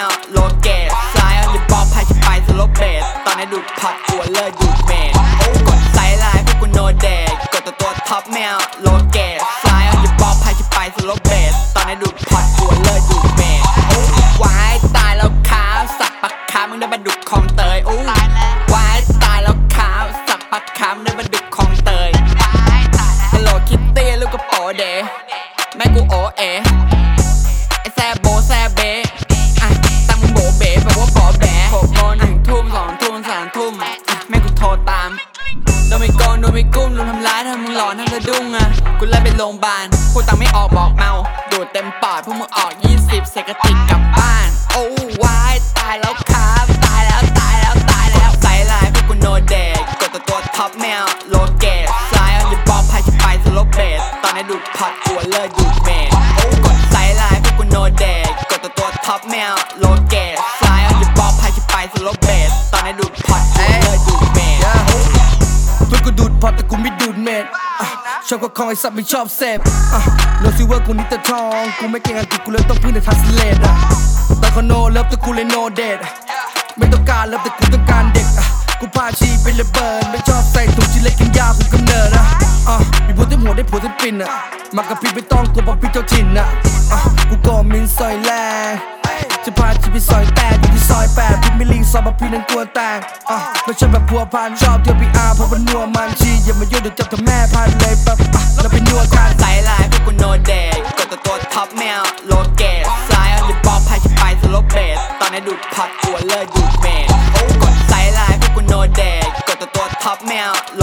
วโลเกตสไลด์อย่าบอกพายจะไปสโลเบสตอนนี้ดูดพอดกลัวเลิศดูดเมนกดไซไลน์พวกกูโนเดทกดตัวท็อปแมวโลเกตสไลด์อย่าบอกพายจะไปสโลเบสตอนนี้ดูดพอดกลัวเลิศดูดเมนวายตายแล้วขาวสักปักขามึงได้มาดุดคลองเตยวายตายแล้วขาวสักปักขามึงได้มาดุดคลองเตยฮัลโหลคิตตี้ลูกกระโปรงเดแม่กูโอเอไอแซบโบแซบเบตั้งมึงโบเบแปลว่าบอแบ6 โมง 1 ทุ่ม 2 ทุ่ม 3 ทุ่มแม่กูโทรตามโดนไม่โกงโดนไม่กุ้มโดนทำร้ายทำมึงหลอนทำสะดุ้งกูเลยไปโรงพยาบาลพูดตังไม่ออกบอกเมาดูดเต็มปอดพวกมึงออก20เศษกระติกกลับบ้านโอ้วายตายแล้วครับตายแล้วตายแล้วตายแล้วไซไลน์พวกกูโนเดทกดตัวท็อปแมวโลเกตสไลด์อย่าบอกพายจะไปสโลเบสตอนนี้ดูดพอดกลัวเลิศดูดเมนกดไซไลน์พวกกูโนเดทกดตัวท็อปแมวโลเกตสไลด์อย่าบอกพายจะไปสโลเบสตอนนี้ดูดพอดกลัวเลิศดูดเมนเพื่อนกูดูดพอแต่กูไม่ดูดเม็ดชอบก็คองไอ้สัตว์ไม่ชอบเสพโนซิเวอร์กูนี่แต่ทองกูไม่เก่งอังกฤษกูเลยต้องพึ่งในทัสเลดแต่เขาโนเลิฟแต่กูเลยโนเดทไม่ต้องการเลิฟแต่กูต้องการเด็กกูพาชีไปเลยเบิร์นไม่ชอบใส่ถุงชิ้นเล็กกินยากูกำเนิดมีผัวเต็มหัวได้ผัวเต็มปิ่นมากับพี่ไม่ต้องกลัวบอกพี่เจ้าถิ่นกูก่อมินซอยแรงจะพาชีไปซอยแตกอยู่ที่ซอย8พี่ไม่ลิงซอยมาพี่นั้นกลัวแตกไม่ชอบแบบพัวพันชอบเที่ยวพีอาร์เพราะมันนัวมันชีอย่ามายุ่งเดี๋ยวจับเธอแม่พันเลยแบบเราไปนัวกันไซไลน์พวกกูโนเดทกดตัวท็อปแมวโลเกตสไลด์อย่าบอกพายจะไปสโลเบสตอนนี้ดูดพอดกลัวเลิศดูดเมนกดไซไลน์พวกกูโนเดทกดตัวท็อปแมวโล